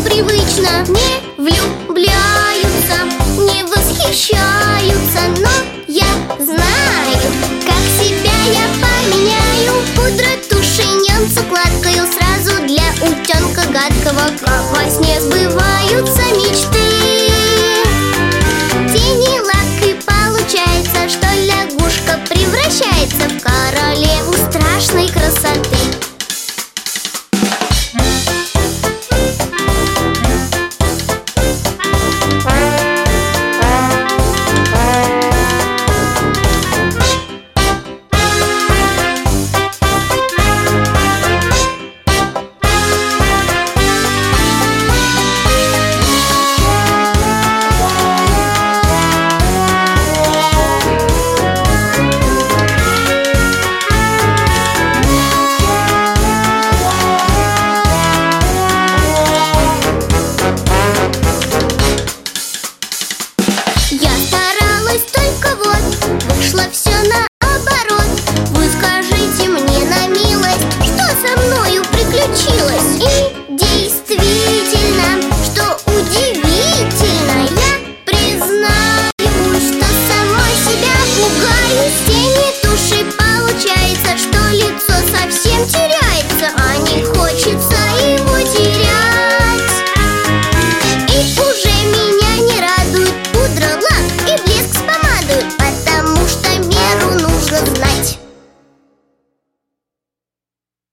привычно. Не влюбляются, не восхищаются, но я знаю, как себя я поменяю. Пудра, тушь и нюанс укладкою сразу для утенка гадкого. Как во сне сбываются мечты. Тени лак, получается, что лягушка превращается в королеву страшной красоты. Я старалась, только вот вышло все на